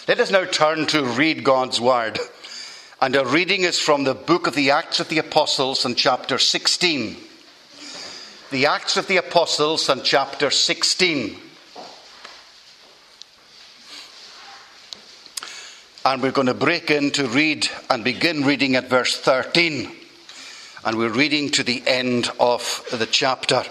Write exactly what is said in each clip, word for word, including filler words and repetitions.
Let us now turn to read God's word. And our reading is from the book of the Acts of the Apostles and chapter sixteen. The Acts of the Apostles and chapter sixteen. And we're going to break in to read and begin reading at verse thirteen. And we're reading to the end of the chapter.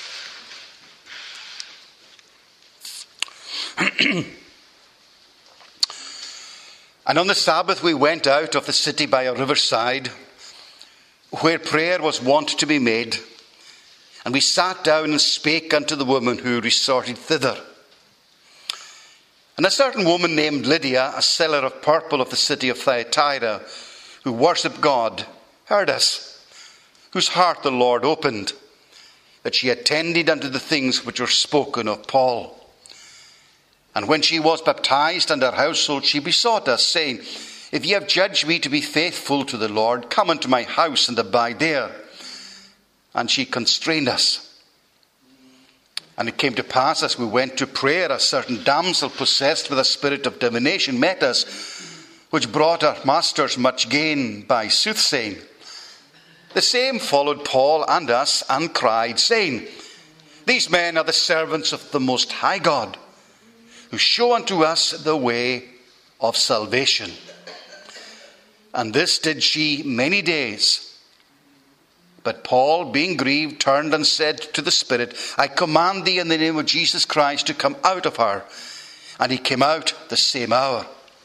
And on the Sabbath we went out of the city by a riverside, where prayer was wont to be made. And we sat down and spake unto the women who resorted thither. And a certain woman named Lydia, a seller of purple of the city of Thyatira, who worshipped God, heard us, whose heart the Lord opened, that she attended unto the things which were spoken of Paul. And when she was baptized and her household, she besought us, saying, If ye have judged me to be faithful to the Lord, come unto my house and abide there. And she constrained us. And it came to pass, as we went to prayer, a certain damsel possessed with a spirit of divination met us, which brought our masters much gain by soothsaying. The same followed Paul and us, and cried, saying, These men are the servants of the Most High God, who show unto us the way of salvation. And this did she many days. But Paul, being grieved, turned and said to the Spirit, I command thee in the name of Jesus Christ to come out of her. And he came out the same hour.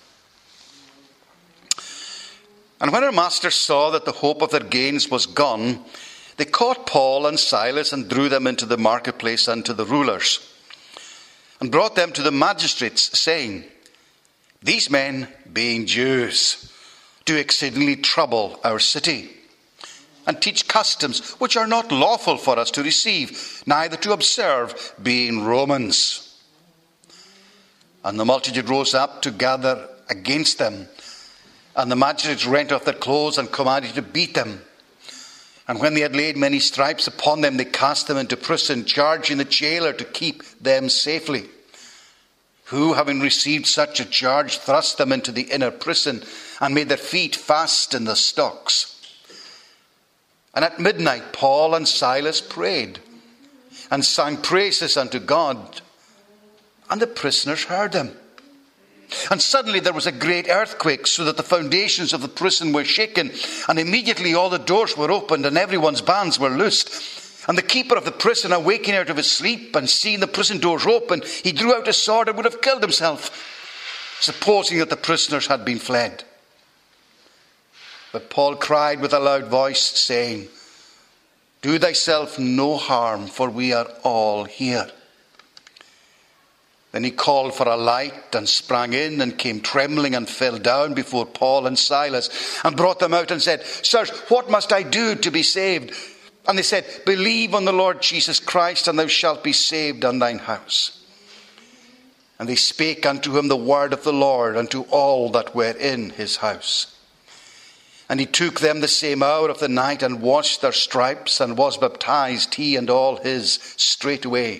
And when her masters saw that the hope of their gains was gone, they caught Paul and Silas and drew them into the marketplace unto the rulers, and brought them to the magistrates, saying, These men, being Jews, do exceedingly trouble our city, and teach customs which are not lawful for us to receive, neither to observe, being Romans. And the multitude rose up to gather against them, and the magistrates rent off their clothes and commanded to beat them. And when they had laid many stripes upon them, they cast them into prison, charging the jailer to keep them safely. Who, having received such a charge, thrust them into the inner prison, and made their feet fast in the stocks. And at midnight Paul and Silas prayed, and sang praises unto God, and the prisoners heard them. And suddenly there was a great earthquake, so that the foundations of the prison were shaken, and immediately all the doors were opened, and everyone's bands were loosed. And the keeper of the prison, awaking out of his sleep, and seeing the prison doors open, he drew out his sword and would have killed himself, supposing that the prisoners had been fled. But Paul cried with a loud voice, saying, Do thyself no harm, for we are all here. Then he called for a light, and sprang in, and came trembling, and fell down before Paul and Silas, and brought them out, and said, Sirs, what must I do to be saved? And they said, Believe on the Lord Jesus Christ, and thou shalt be saved and thine house. And they spake unto him the word of the Lord, unto all that were in his house. And he took them the same hour of the night, and washed their stripes, and was baptized, he and all his, straightway.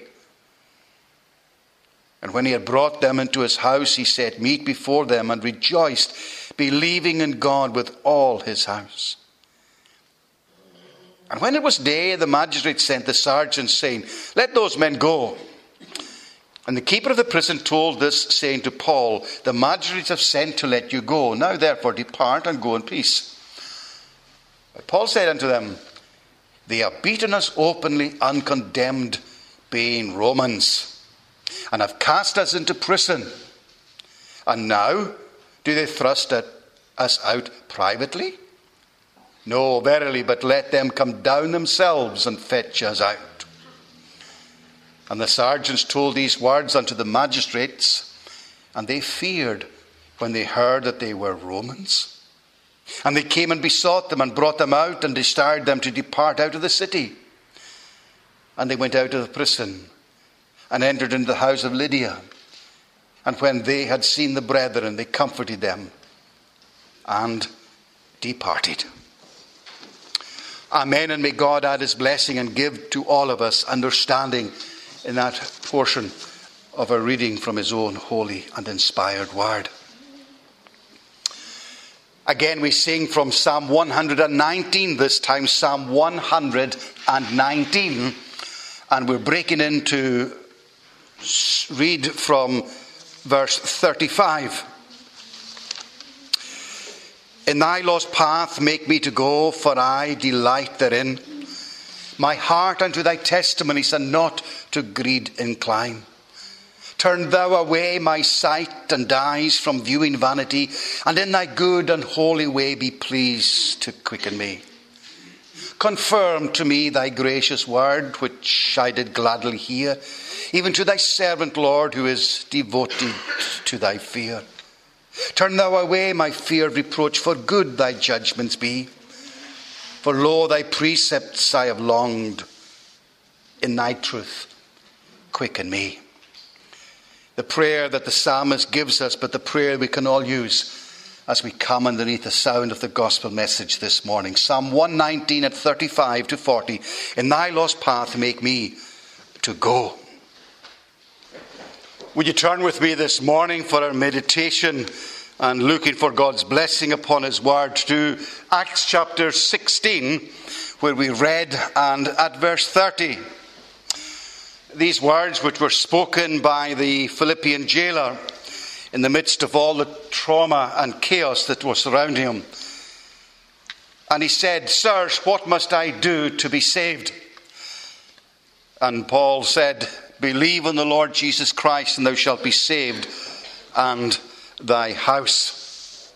And when he had brought them into his house, he set meat before them, and rejoiced, believing in God with all his house. And when it was day, the magistrate sent the sergeants, saying, Let those men go. And the keeper of the prison told this, saying to Paul, The magistrates have sent to let you go. Now therefore depart, and go in peace. But Paul said unto them, They have beaten us openly, uncondemned, being Romans, and have cast us into prison. And now do they thrust us out privately? No, verily, but let them come down themselves and fetch us out. And the sergeants told these words unto the magistrates, and they feared when they heard that they were Romans. And they came and besought them, and brought them out, and desired them to depart out of the city. And they went out of the prison, and entered into the house of Lydia. And when they had seen the brethren, they comforted them, and departed. Amen, and may God add his blessing and give to all of us understanding in that portion of our reading from his own holy and inspired word. Again, we sing from Psalm one hundred nineteen, this time Psalm one hundred nineteen. And we're breaking into read from verse thirty-five. In thy law's path make me to go, for I delight therein. My heart unto thy testimonies, and not to greed incline. Turn thou away my sight and eyes from viewing vanity, and in thy good and holy way be pleased to quicken me. Confirm to me thy gracious word, which I did gladly hear, even to thy servant, Lord, who is devoted to thy fear. Turn thou away my fear of reproach, for good thy judgments be. For lo, thy precepts I have longed, in thy truth quicken me. The prayer that the psalmist gives us, but the prayer we can all use as we come underneath the sound of the gospel message this morning. Psalm one nineteen at thirty-five to forty. In thy lost path make me to go. Would you turn with me this morning for our meditation and looking for God's blessing upon his word to Acts chapter sixteen, where we read, and at verse thirty. These words which were spoken by the Philippian jailer in the midst of all the trauma and chaos that was surrounding him. And he said, Sirs, what must I do to be saved? And Paul said, Believe in the Lord Jesus Christ, and thou shalt be saved, and thy house.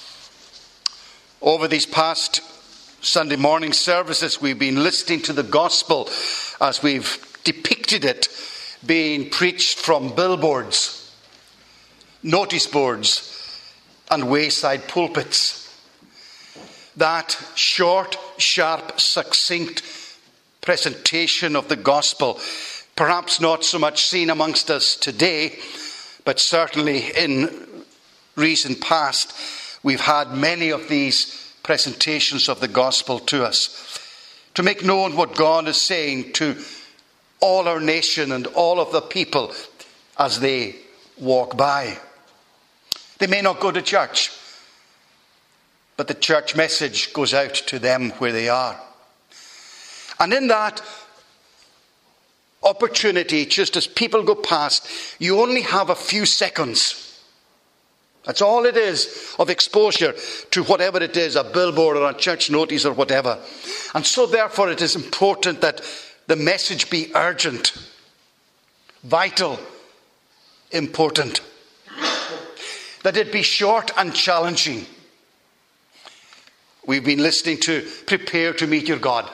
Over these past Sunday morning services, we've been listening to the gospel as we've depicted it being preached from billboards, notice boards, and wayside pulpits. That short, sharp, succinct presentation of the gospel, perhaps not so much seen amongst us today, but certainly in recent past, we've had many of these presentations of the gospel to us, to make known what God is saying to all our nation and all of the people as they walk by. They may not go to church, but the church message goes out to them where they are. And in that opportunity, just as people go past, you only have a few seconds. That's all it is of exposure to whatever it is, a billboard or a church notice or whatever. And so therefore it is important that the message be urgent, vital, important. That it be short and challenging. We've been listening to Prepare to Meet Your God.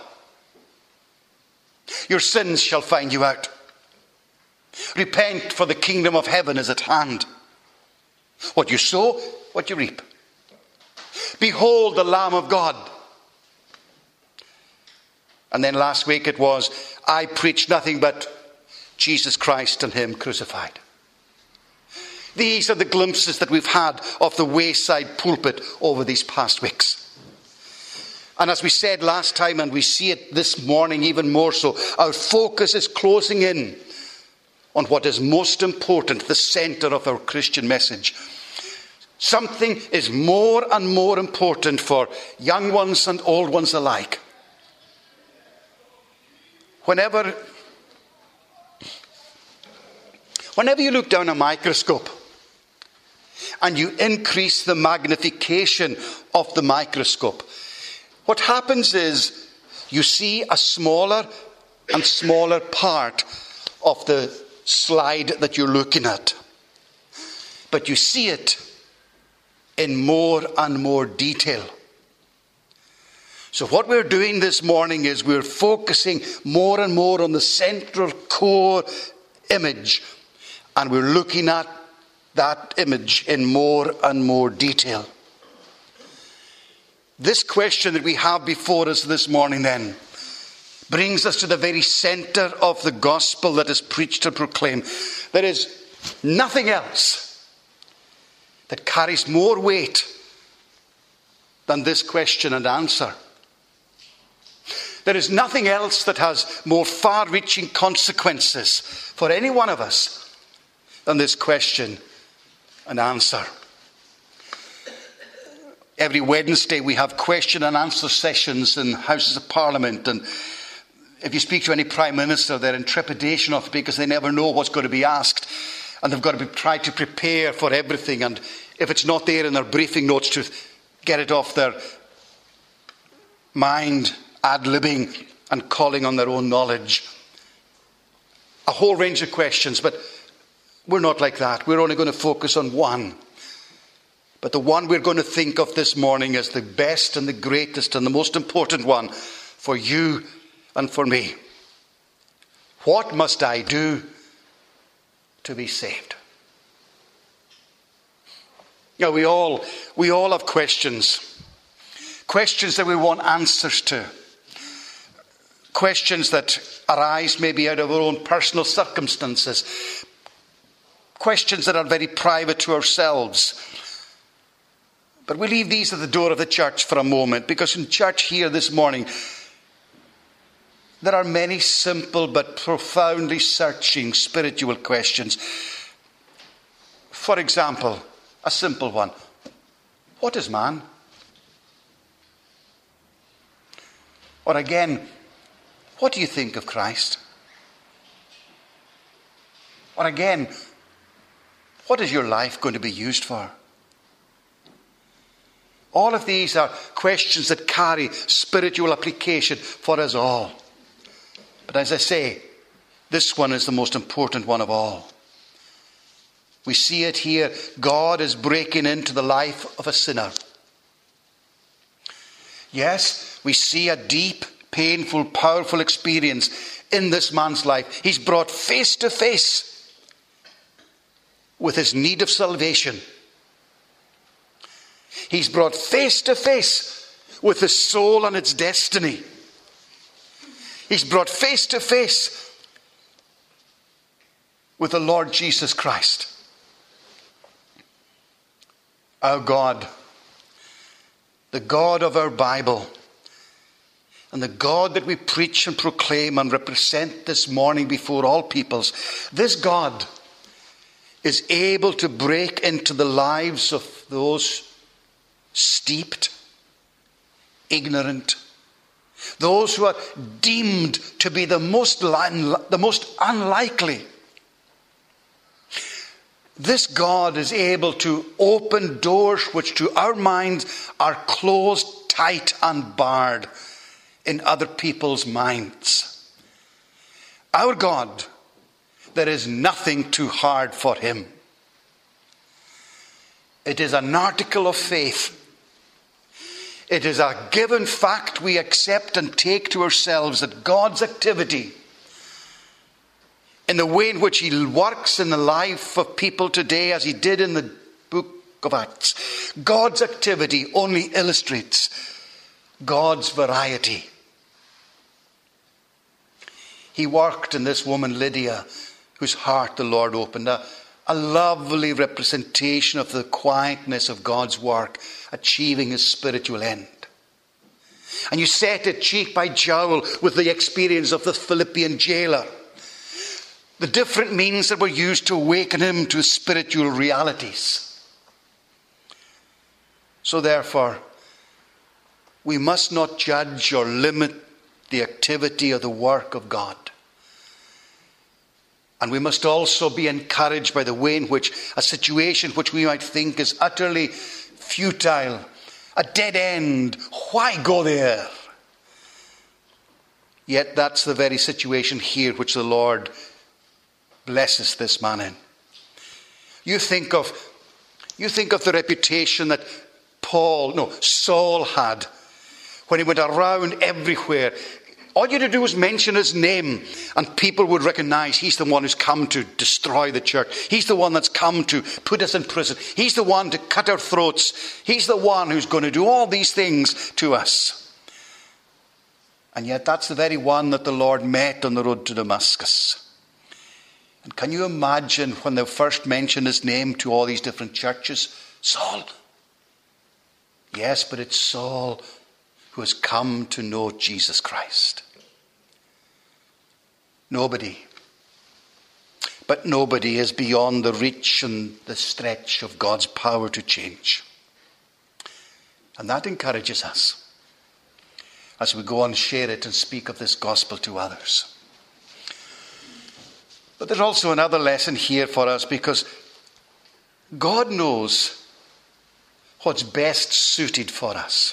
Your sins shall find you out. Repent, for the kingdom of heaven is at hand. What you sow, what you reap. Behold the Lamb of God. And then last week it was, I preach nothing but Jesus Christ and him crucified. These are the glimpses that we've had of the wayside pulpit over these past weeks. And as we said last time, and we see it this morning even more so, our focus is closing in on what is most important, the center of our Christian message. Something is more and more important for young ones and old ones alike. Whenever, whenever you look down a microscope and you increase the magnification of the microscope, what happens is you see a smaller and smaller part of the slide that you're looking at. But you see it in more and more detail. So what we're doing this morning is we're focusing more and more on the central core image, and we're looking at that image in more and more detail. This question that we have before us this morning then brings us to the very center of the gospel that is preached and proclaimed. There is nothing else that carries more weight than this question and answer. There is nothing else that has more far-reaching consequences for any one of us than this question and answer. every Wednesday we have question and answer sessions in Houses of Parliament. And if you speak to any Prime Minister, they're in trepidation of it because they never know what's going to be asked. And they've got to be, try to prepare for everything. And if it's not there in their briefing notes, to get it off their mind, ad-libbing and calling on their own knowledge. A whole range of questions, but we're not like that. We're only going to focus on one. But the one we're going to think of this morning is the best and the greatest and the most important one for you and for me. What must I do to be saved? Yeah, we all we all have questions. Questions that we want answers to. Questions that arise maybe out of our own personal circumstances. Questions that are very private to ourselves. But we leave these at the door of the church for a moment, because in church here this morning, there are many simple but profoundly searching spiritual questions. For example, a simple one. What is man? Or again, what do you think of Christ? Or again, what is your life going to be used for? All of these are questions that carry spiritual application for us all. But as I say, this one is the most important one of all. We see it here. God is breaking into the life of a sinner. Yes, we see a deep, painful, powerful experience in this man's life. He's brought face to face with his need of salvation. He's brought face to face with his soul and its destiny. He's brought face to face with the Lord Jesus Christ. Our God, the God of our Bible, and the God that we preach and proclaim and represent this morning before all peoples, this God is able to break into the lives of those steeped, ignorant, those who are deemed to be the most, the most unlikely. This God is able to open doors which to our minds are closed tight and barred in other people's minds. Our God, there is nothing too hard for him. It is an article of faith. It is a given fact we accept and take to ourselves that God's activity, in the way in which he works in the life of people today, as he did in the book of Acts, God's activity only illustrates God's variety. He worked in this woman Lydia, whose heart the Lord opened, a, a lovely representation of the quietness of God's work, achieving his spiritual end. And you set it cheek by jowl with the experience of the Philippian jailer. The different means that were used to awaken him to spiritual realities. So therefore, we must not judge or limit the activity or the work of God. And we must also be encouraged by the way in which a situation which we might think is utterly futile, a dead end, why go there? Yet that's the very situation here which the Lord blesses this man in. You think of, you think of the reputation that Paul, no, Saul had when he went around everywhere. All you had to do was mention his name and people would recognize he's the one who's come to destroy the church. He's the one that's come to put us in prison. He's the one to cut our throats. He's the one who's going to do all these things to us. And yet that's the very one that the Lord met on the road to Damascus. And can you imagine when they first mentioned his name to all these different churches? Saul. Yes, but it's Saul who has come to know Jesus Christ. Nobody, but nobody is beyond the reach and the stretch of God's power to change. And that encourages us as we go and share it and speak of this gospel to others. But there's also another lesson here for us, because God knows what's best suited for us.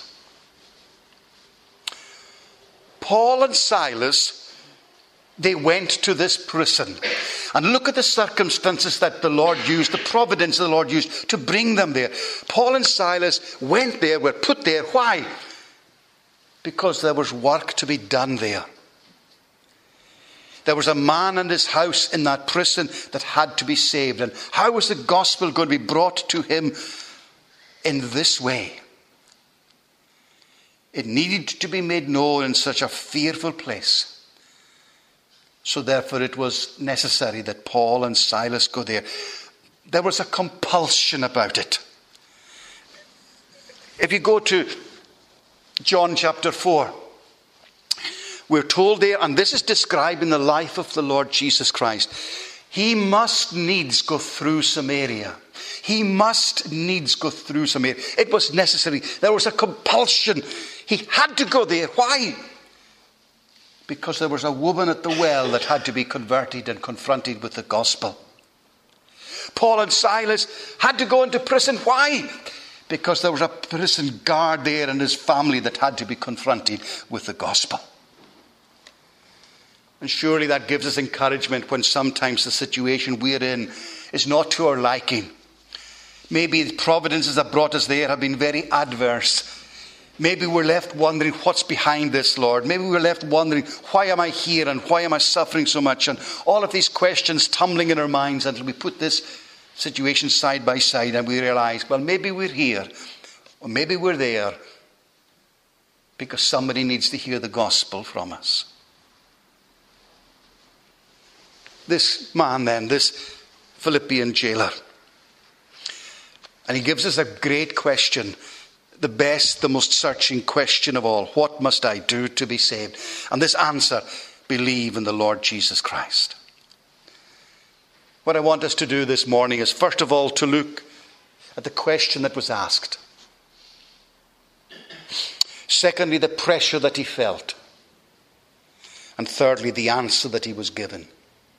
Paul and Silas, they went to this prison. And look at the circumstances that the Lord used, the providence the Lord used to bring them there. Paul and Silas went there, were put there. Why? Because there was work to be done there. There was a man and his house in that prison that had to be saved. And how was the gospel going to be brought to him? In this way. It needed to be made known in such a fearful place. So therefore it was necessary that Paul and Silas go there. There was a compulsion about it. If you go to John chapter four, we're told there, and this is described in the life of the Lord Jesus Christ, he must needs go through Samaria. He must needs go through Samaria. It was necessary. There was a compulsion. He had to go there. Why? Because there was a woman at the well that had to be converted and confronted with the gospel. Paul and Silas had to go into prison. Why? Because there was a prison guard there and his family that had to be confronted with the gospel. And surely that gives us encouragement when sometimes the situation we're in is not to our liking. Maybe the providences that brought us there have been very adverse. Maybe we're left wondering what's behind this, Lord. Maybe we're left wondering, why am I here and why am I suffering so much? And all of these questions tumbling in our minds until we put this situation side by side and we realize, well, maybe we're here or maybe we're there because somebody needs to hear the gospel from us. This man then, this Philippian jailer, and he gives us a great question, the best, the most searching question of all. What must I do to be saved? And this answer, believe in the Lord Jesus Christ. What I want us to do this morning is, first of all, to look at the question that was asked. Secondly, the pressure that he felt. And thirdly, the answer that he was given.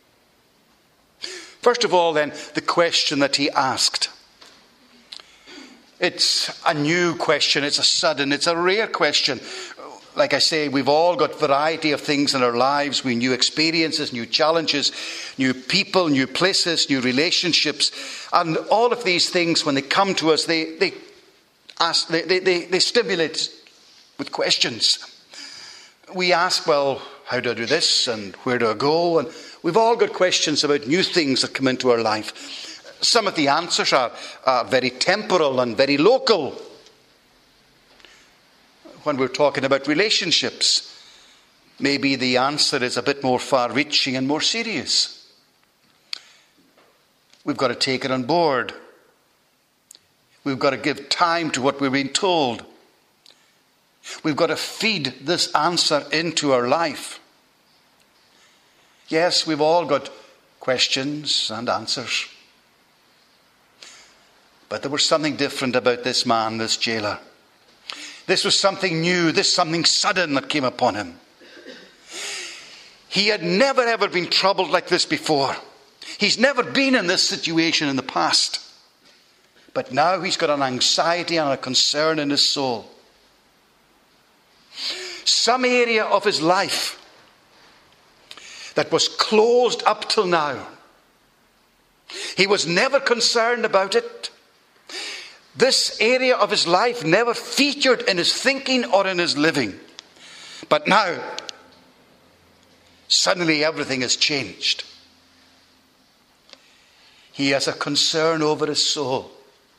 First of all, then, the question that he asked. It's a new question. It's a sudden, it's a rare question. Like I say, we've all got variety of things in our lives. We new experiences, new challenges, new people, new places, new relationships. And all of these things, when they come to us, they they ask, they, they, they, they stimulate with questions. We ask, well, how do I do this? And where do I go? And we've all got questions about new things that come into our life. Some of the answers are, are very temporal and very local. When we're talking about relationships, maybe the answer is a bit more far-reaching and more serious. We've got to take it on board. We've got to give time to what we're being told. We've got to feed this answer into our life. Yes, we've all got questions and answers. But there was something different about this man, this jailer. This was something new, this something sudden that came upon him. He had never ever been troubled like this before. He's never been in this situation in the past. But now he's got an anxiety and a concern in his soul. Some area of his life that was closed up till now. He was never concerned about it. This area of his life never featured in his thinking or in his living. But now, suddenly everything has changed. He has a concern over his soul.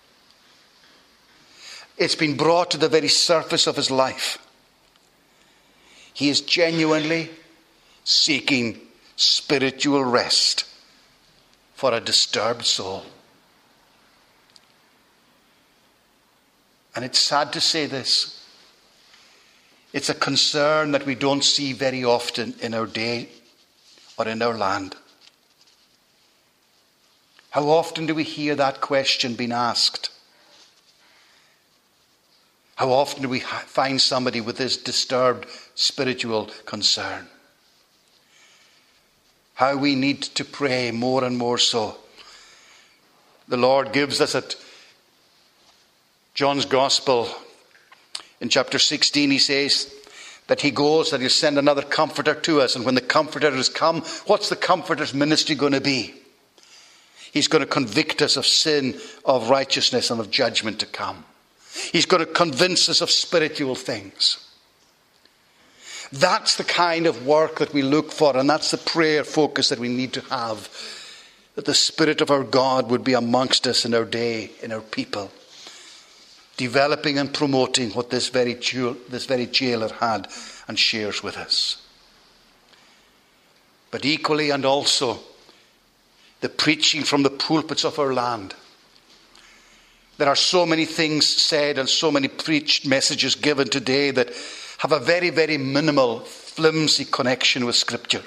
It's been brought to the very surface of his life. He is genuinely seeking spiritual rest for a disturbed soul. And it's sad to say this. It's a concern that we don't see very often in our day or in our land. How often do we hear that question being asked? How often do we find somebody with this disturbed spiritual concern? How we need to pray more and more so. The Lord gives us at John's Gospel in chapter sixteen, he says that he goes, that he'll send another comforter to us. And when the comforter has come, what's the comforter's ministry going to be? He's going to convict us of sin, of righteousness, and of judgment to come. He's going to convince us of spiritual things. That's the kind of work that we look for, and that's the prayer focus that we need to have. That the Spirit of our God would be amongst us in our day, in our people, developing and promoting what this very jail, this very jailer had and shares with us. But equally and also, the preaching from the pulpits of our land. There are so many things said and so many preached messages given today that have a very, very minimal, flimsy connection with Scripture.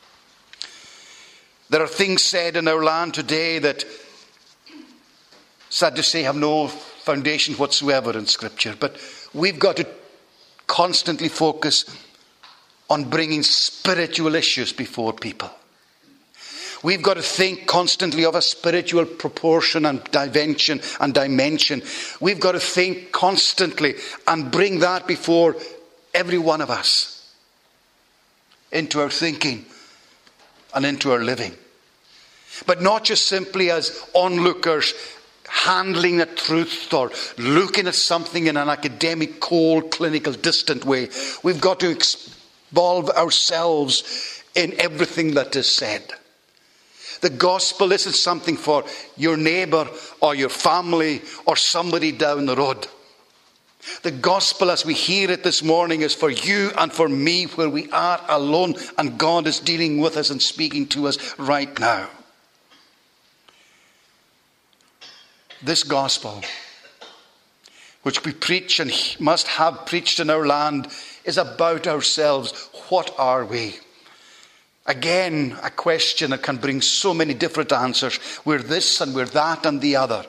There are things said in our land today that, sad to say, have no foundation whatsoever in Scripture. But we've got to constantly focus on bringing spiritual issues before people. We've got to think constantly of a spiritual proportion and dimension and dimension. We've got to think constantly and bring that before every one of us into our thinking and into our living. But not just simply as onlookers handling a truth or looking at something in an academic, cold, clinical, distant way. We've got to involve ourselves in everything that is said. The gospel isn't something for your neighbour or your family or somebody down the road. The gospel as we hear it this morning is for you and for me, where we are alone and God is dealing with us and speaking to us right now. This gospel, which we preach and must have preached in our land, is about ourselves. What are we? Again, a question that can bring so many different answers. We're this and we're that and the other.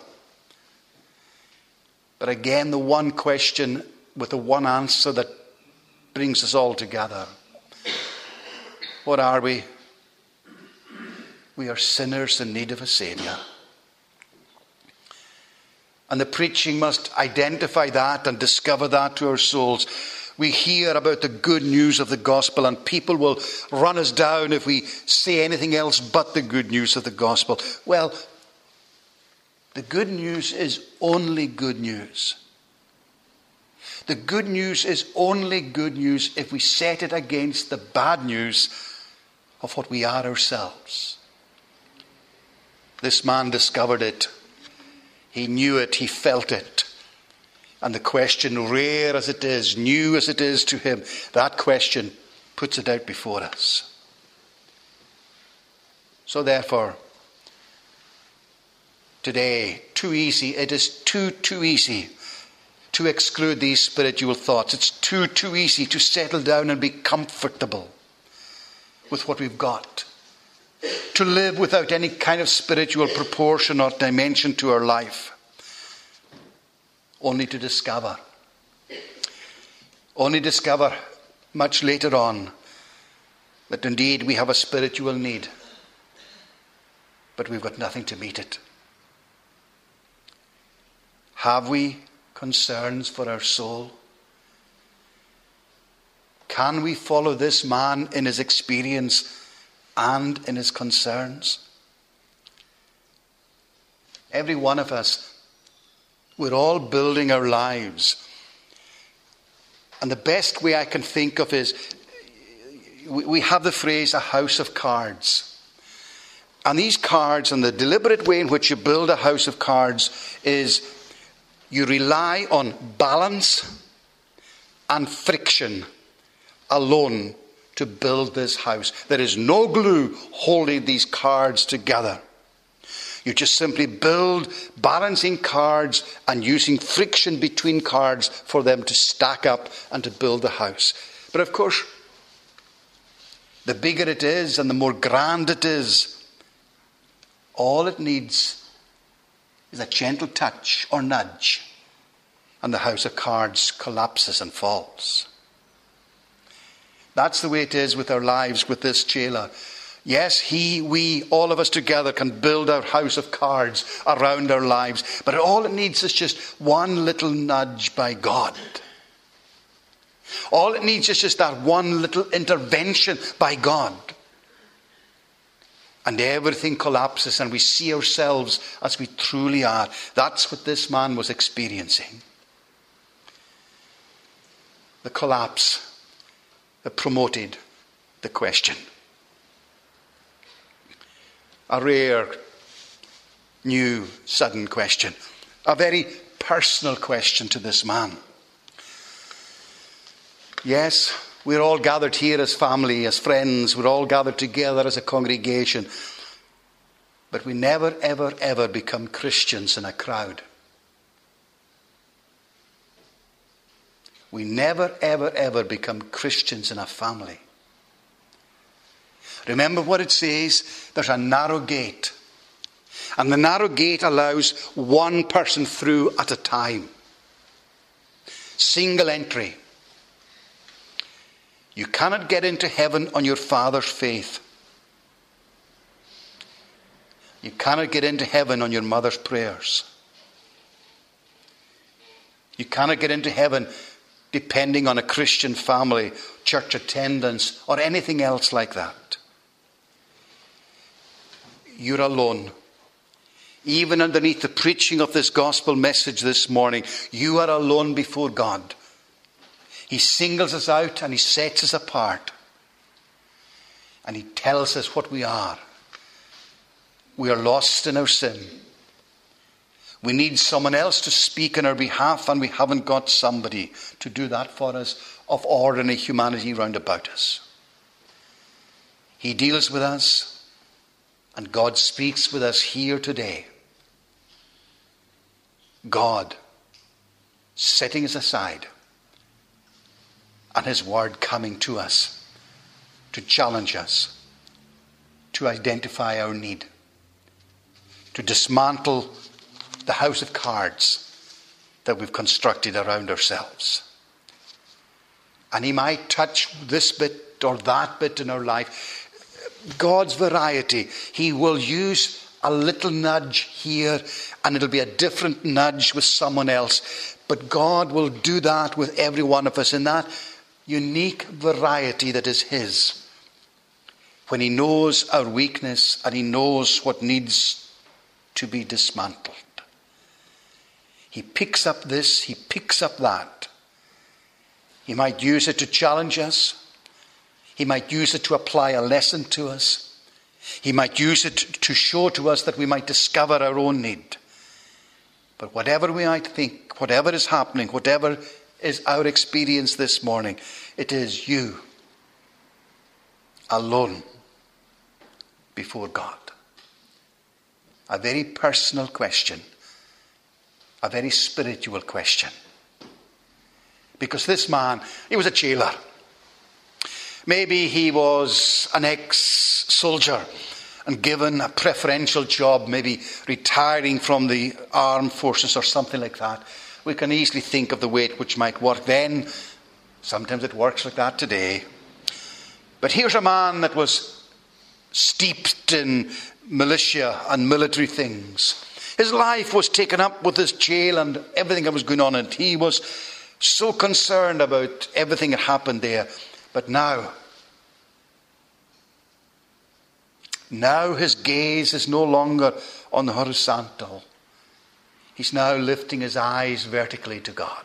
But again, the one question with the one answer that brings us all together. What are we? We are sinners in need of a Saviour. And the preaching must identify that and discover that to our souls. We hear about the good news of the gospel, and people will run us down if we say anything else but the good news of the gospel. Well, the good news is only good news. The good news is only good news if we set it against the bad news of what we are ourselves. This man discovered it. He knew it. He felt it. And the question, rare as it is, new as it is to him, that question puts it out before us. So therefore, today, too easy, it is too, too easy to exclude these spiritual thoughts. It's too, too easy to settle down and be comfortable with what we've got. To live without any kind of spiritual proportion or dimension to our life. Only to discover, only discover much later on that indeed we have a spiritual need, but we've got nothing to meet it. Have we concerns for our soul? Can we follow this man in his experience and in his concerns? Every one of us, we're all building our lives. And the best way I can think of is, we have the phrase, a house of cards. And these cards, and the deliberate way in which you build a house of cards, is you rely on balance and friction alone to build this house. There is no glue holding these cards together. You just simply build balancing cards and using friction between cards for them to stack up and to build the house. But of course, the bigger it is and the more grand it is, all it needs is a gentle touch or nudge and the house of cards collapses and falls. That's the way it is with our lives with this jailer. Yes, he, we, all of us together can build our house of cards around our lives, but all it needs is just one little nudge by God. All it needs is just that one little intervention by God. And everything collapses and we see ourselves as we truly are. That's what this man was experiencing. The collapse that promoted the question. A rare, new, sudden question. A very personal question to this man. Yes, we're all gathered here as family, as friends. We're all gathered together as a congregation. But we never, ever, ever become Christians in a crowd. We never, ever, ever become Christians in a family. Remember what it says? There's a narrow gate. And the narrow gate allows one person through at a time. Single entry. You cannot get into heaven on your father's faith. You cannot get into heaven on your mother's prayers. You cannot get into heaven depending on a Christian family, church attendance, or anything else like that. You're alone. Even underneath the preaching of this gospel message this morning, you are alone before God. He singles us out and he sets us apart. And he tells us what we are. We are lost in our sin. We need someone else to speak on our behalf, and we haven't got somebody to do that for us of ordinary humanity round about us. He deals with us, and God speaks with us here today. God setting us aside, and his word coming to us to challenge us, to identify our need, to dismantle the house of cards that we've constructed around ourselves. And he might touch this bit or that bit in our life. God's variety. He will use a little nudge here, and it'll be a different nudge with someone else. But God will do that with every one of us in that unique variety that is his. When he knows our weakness and he knows what needs to be dismantled. He picks up this, he picks up that. He might use it to challenge us. He might use it to apply a lesson to us. He might use it to show to us that we might discover our own need. But whatever we might think, whatever is happening, whatever is our experience this morning, it is you alone before God. A very personal question. A very spiritual question. Because this man, he was a jailer. Maybe he was an ex-soldier and given a preferential job, maybe retiring from the armed forces or something like that. We can easily think of the way it which might work then. Sometimes it works like that today. But here's a man that was steeped in militia and military things. His life was taken up with this jail and everything that was going on in it. He was so concerned about everything that happened there. But now, now his gaze is no longer on the horizontal. He's now lifting his eyes vertically to God.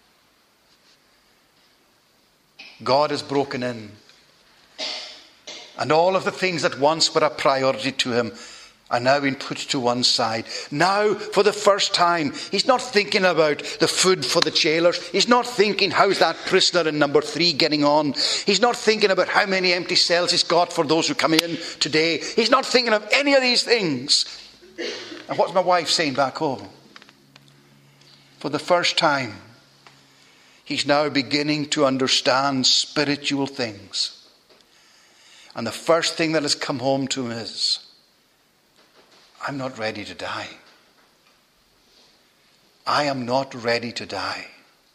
God has broken in. And all of the things that once were a priority to him are now being put to one side. Now, for the first time, he's not thinking about the food for the jailers. He's not thinking, how's that prisoner in number three getting on? He's not thinking about how many empty cells he's got for those who come in today. He's not thinking of any of these things. And what's my wife saying back home? For the first time, he's now beginning to understand spiritual things. And the first thing that has come home to him is, I'm not ready to die. I am not ready to die.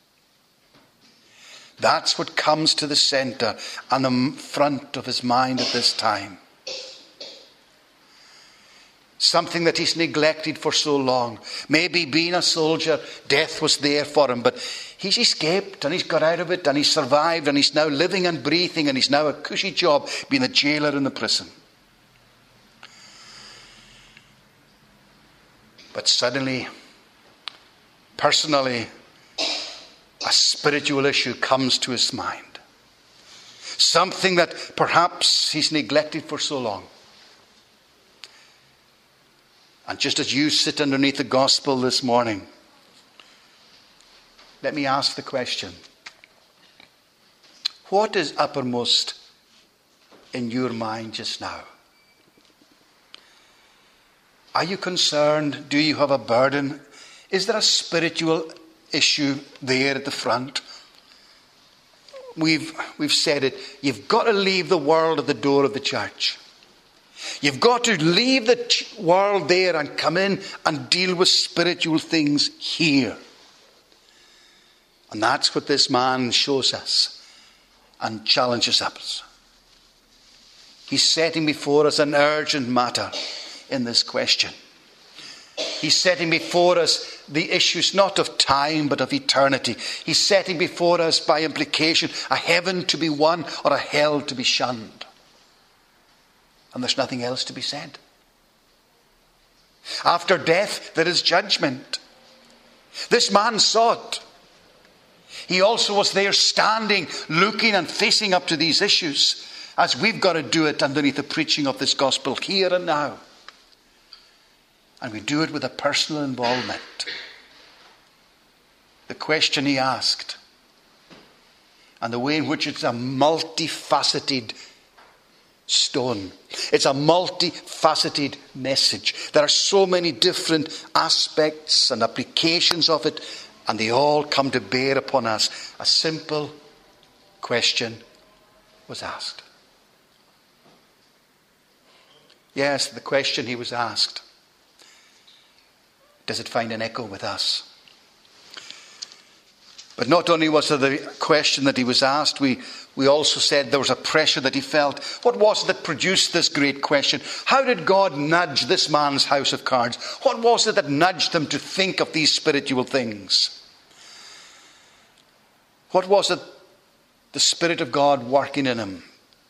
That's what comes to the center and the front of his mind at this time. Something that he's neglected for so long. Maybe being a soldier, death was there for him, but he's escaped and he's got out of it and he's survived and he's now living and breathing and he's now a cushy job being a jailer in the prison. But suddenly, personally, a spiritual issue comes to his mind. Something that perhaps he's neglected for so long. And just as you sit underneath the gospel this morning, let me ask the question. What is uppermost in your mind just now? Are you concerned? Do you have a burden? Is there a spiritual issue there at the front? We've, we've said it. You've got to leave the world at the door of the church. You've got to leave the ch- world there and come in and deal with spiritual things here. And that's what this man shows us and challenges us. He's setting before us an urgent matter in this question. He's setting before us the issues not of time but of eternity. He's setting before us by implication a heaven to be won or a hell to be shunned. And there's nothing else to be said. After death, there is judgment. This man saw it. He also was there standing, looking and facing up to these issues, as we've got to do it underneath the preaching of this gospel here and now. And we do it with a personal involvement. The question he asked, and the way in which it's a multifaceted stone. It's a multifaceted message. There are so many different aspects and applications of it, and they all come to bear upon us. A simple question was asked. Yes, the question he was asked. Does it find an echo with us? But not only was there the question that he was asked, we, we also said there was a pressure that he felt. What was it that produced this great question? How did God nudge this man's house of cards? What was it that nudged him to think of these spiritual things? What was it, the Spirit of God working in him?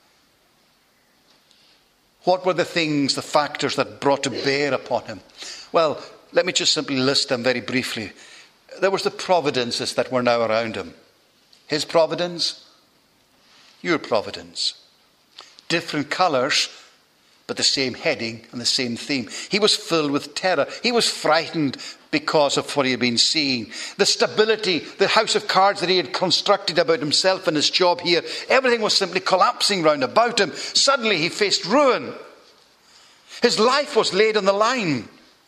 What were the things, the factors that brought to bear upon him? Well, let me just simply list them very briefly. There was the providences that were now around him. His providence, your providence. Different colours, but the same heading and the same theme. He was filled with terror. He was frightened because of what he had been seeing. The stability, the house of cards that he had constructed about himself and his job here, everything was simply collapsing round about him. Suddenly he faced ruin. His life was laid on the line.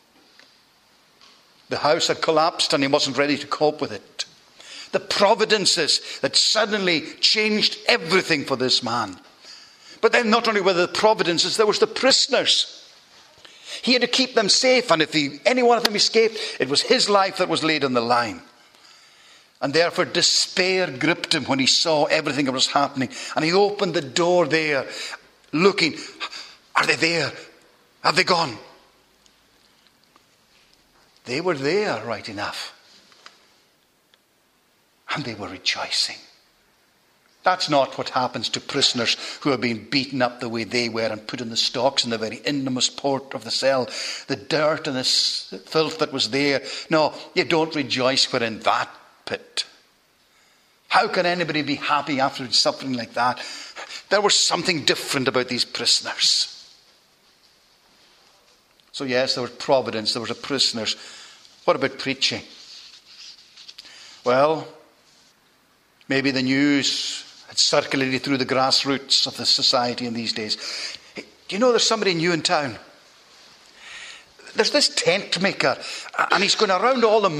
The house had collapsed and he wasn't ready to cope with it. The providences that suddenly changed everything for this man. But then not only were the providences, there was the prisoners. He had to keep them safe, and if he, any one of them escaped, it was his life that was laid on the line. And therefore despair gripped him when he saw everything that was happening. And he opened the door there, looking. Are they there? Have they gone? They were there, right enough. And they were rejoicing. That's not what happens to prisoners who are being beaten up the way they were and put in the stocks in the very innermost part of the cell. The dirt and the filth that was there. No, you don't rejoice when in that pit. How can anybody be happy after suffering like that? There was something different about these prisoners. So yes, there was providence, there was a prisoners. What about preaching? Well, maybe the news had circulated through the grassroots of the society in these days. Hey, do you know there's somebody new in town? There's this tent maker, and he's going around all the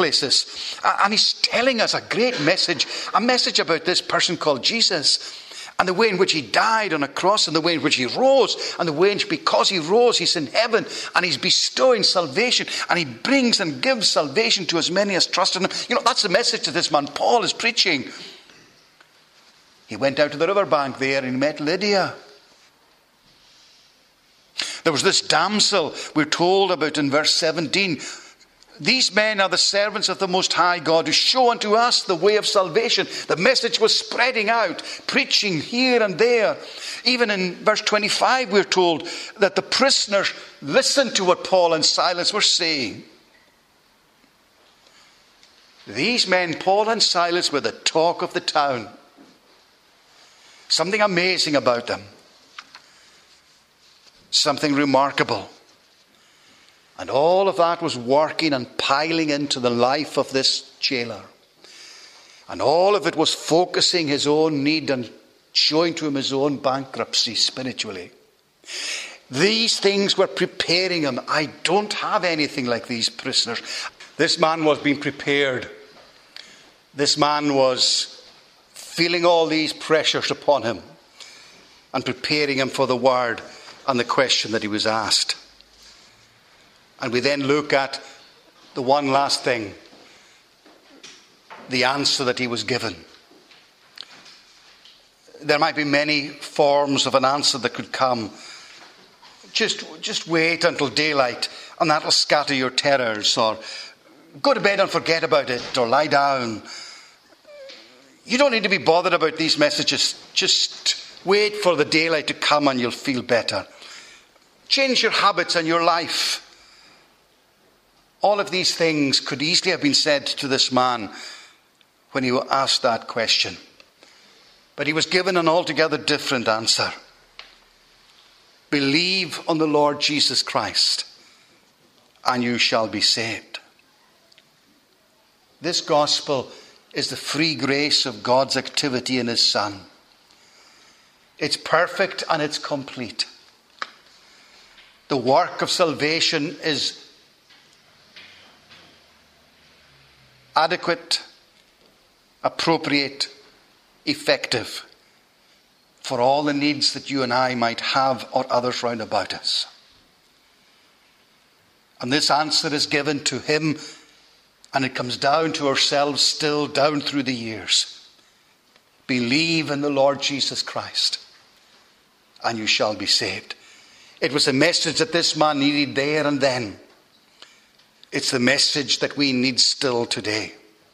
marketplaces, and he's telling us a great message, a message about this person called Jesus. and the way in which he died on a cross, and the way in which he rose, and the way in which because he rose, he's in heaven, and he's bestowing salvation, and he brings and gives salvation to as many as trust in him. You know, that's the message that this man Paul is preaching. He went out to the riverbank there and he met Lydia. There was this damsel we're told about in verse seventeen. These men are the servants of the Most High God who show unto us the way of salvation. The message was spreading out, preaching here and there. Even in verse twenty-five we're told that the prisoners listened to what Paul and Silas were saying. These men, Paul and Silas, were the talk of the town. Something amazing about them. Something remarkable. And all of that was working and piling into the life of this jailer. And all of it was focusing his own need and showing to him his own bankruptcy spiritually. These things were preparing him. I don't have anything like these prisoners. This man was being prepared. This man was feeling all these pressures upon him and preparing him for the word and the question that he was asked. And we then look at the one last thing, the answer that he was given. There might be many forms of an answer that could come. Just, just wait until daylight and that'll scatter your terrors, or go to bed and forget about it, or lie down. You don't need to be bothered about these messages. Just wait for the daylight to come and you'll feel better. Change your habits and your life. All of these things could easily have been said to this man when he was asked that question. But he was given an altogether different answer. Believe on the Lord Jesus Christ, and you shall be saved. This gospel is the free grace of God's activity in his Son. It's perfect and it's complete. The work of salvation is adequate, appropriate, effective for all the needs that you and I might have or others round about us. And this answer is given to him, and it comes down to ourselves still down through the years. Believe in the Lord Jesus Christ, and you shall be saved. It was a message that this man needed there and then. It's the message that we need still today.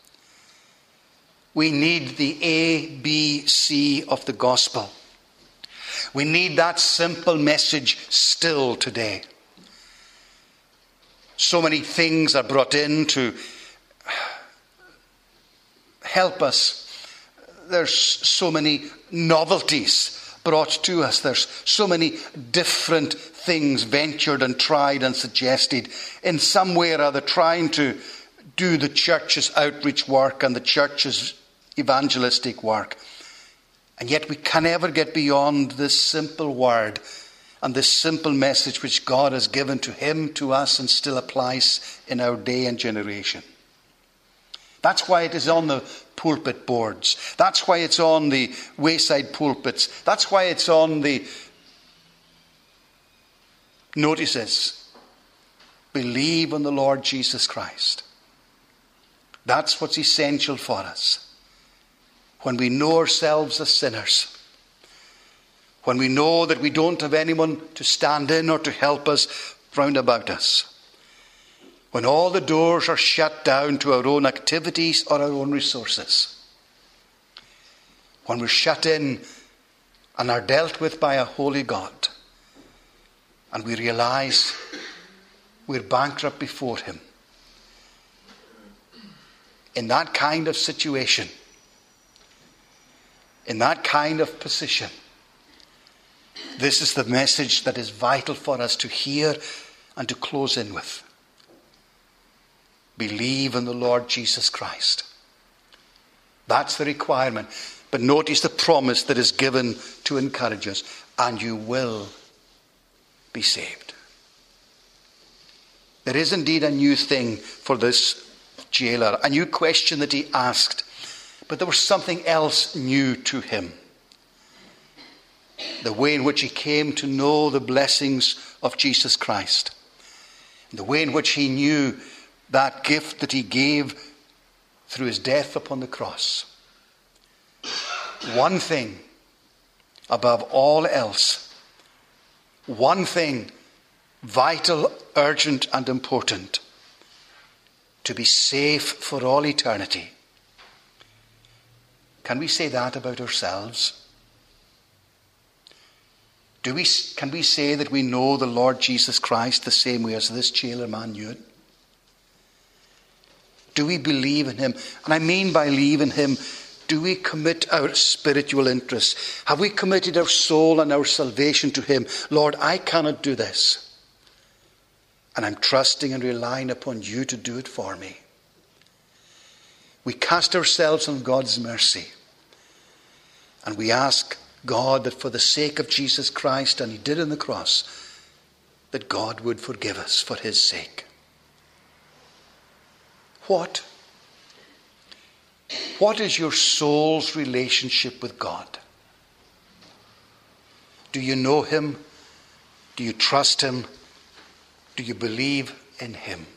We need the A, B, C of the gospel. We need that simple message still today. So many things are brought in to help us. There's so many novelties brought to us. There's so many different things ventured and tried and suggested in some way or other, trying to do the church's outreach work and the church's evangelistic work. And yet we can never get beyond this simple word and this simple message which God has given to him, to us, and still applies in our day and generation. That's why it is on the pulpit boards. That's why it's on the wayside pulpits. That's why it's on the notices. Believe on the Lord Jesus Christ. That's what's essential for us. When we know ourselves as sinners, when we know that we don't have anyone to stand in or to help us round about us, when all the doors are shut down to our own activities or our own resources, when we're shut in and are dealt with by a holy God, and we realize we're bankrupt before him. In that kind of situation, in that kind of position, this is the message that is vital for us to hear and to close in with. Believe in the Lord Jesus Christ. That's the requirement. But notice the promise that is given to encourage us. And you will be saved. There is indeed a new thing for this jailer. A new question that he asked. But there was something else new to him. the way in which he came to know the blessings of Jesus Christ, the way in which he knew that gift that he gave through his death upon the cross. One thing above all else, one thing vital, urgent, and important: to be safe for all eternity. Can we say that about ourselves? Do we, can we say that we know the Lord Jesus Christ the same way as this jailer man knew it? Do we believe in him? And I mean by believe in him, do we commit our spiritual interests? Have we committed our soul and our salvation to him? Lord, I cannot do this, and I'm trusting and relying upon you to do it for me. We cast ourselves on God's mercy, and we ask God that for the sake of Jesus Christ, and he did on the cross, that God would forgive us for his sake. What? What is your soul's relationship with God? Do you know him? Do you trust him? Do you believe in him?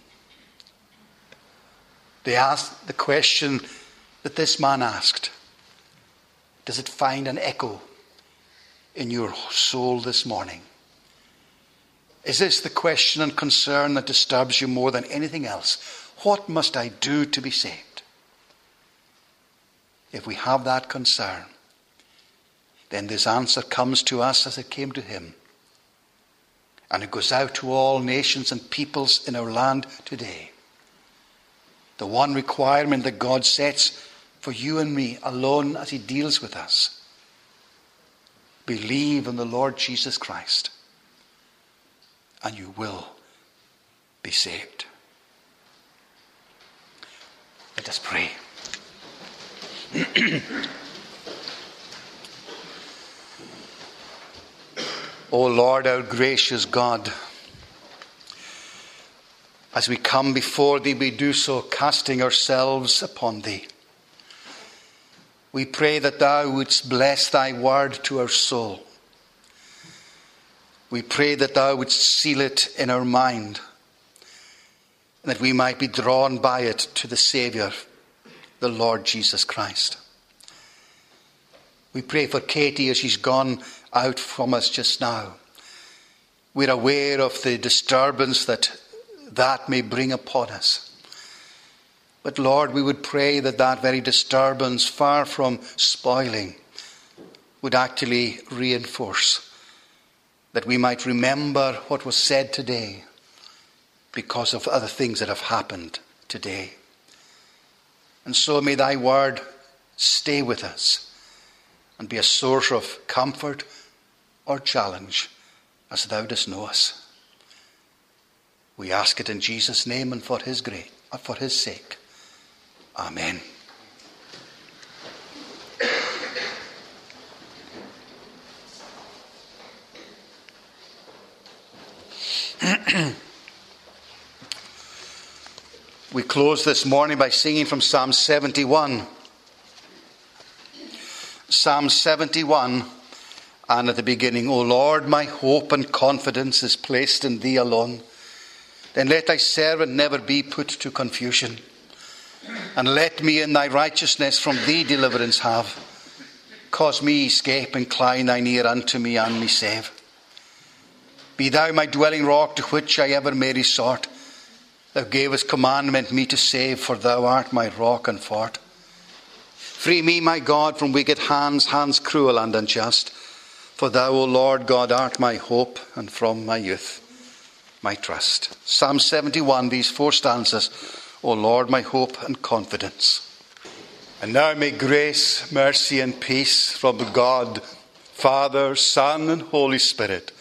They asked the question that this man asked. Does it find an echo in your soul this morning? Is this the question and concern that disturbs you more than anything else? What must I do to be saved? If we have that concern, then this answer comes to us as it came to him. And it goes out to all nations and peoples in our land today. The one requirement that God sets for you and me alone as he deals with us: believe in the Lord Jesus Christ, and you will be saved. Let us pray. O Lord, our gracious God, as we come before thee, we do so casting ourselves upon thee. We pray that thou wouldst bless thy word to our soul. We pray that thou wouldst seal it in our mind, and that we might be drawn by it to the Saviour, the Lord Jesus Christ. We pray for Katie as she's gone out from us just now. We're aware of the disturbance that that may bring upon us. But Lord, we would pray that that very disturbance, far from spoiling, would actually reinforce, that we might remember what was said today because of other things that have happened today. And so may thy word stay with us and be a source of comfort or challenge as thou dost know us. We ask it in Jesus' name and for his great, for his sake. Amen. We close this morning by singing from Psalm seventy-one. Psalm seventy-one, and at the beginning, O Lord, my hope and confidence is placed in thee alone. Then let thy servant never be put to confusion, and let me in thy righteousness from thee deliverance have. Cause me escape, incline thine ear unto me, and me save. Be thou my dwelling rock, to which I ever may resort. Thou gavest commandment me to save, for thou art my rock and fort. Free me, my God, from wicked hands, hands cruel and unjust. For thou, O Lord God, art my hope, and from my youth my trust. Psalm seventy-one, these four stanzas. O Lord, my hope and confidence. And now may grace, mercy, and peace from God, Father, Son, and Holy Spirit